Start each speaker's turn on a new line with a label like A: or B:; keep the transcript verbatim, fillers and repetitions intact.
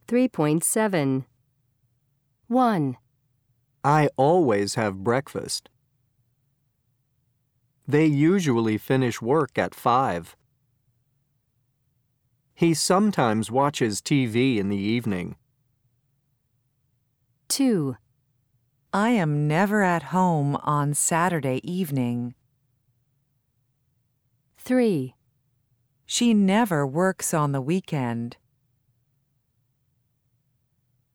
A: three point seven. one.
B: I always have breakfast. They usually finish work at five. He sometimes watches T V in the evening.
A: two.
C: I am never at home on Saturday evening.
A: three.
C: She never works on the weekend.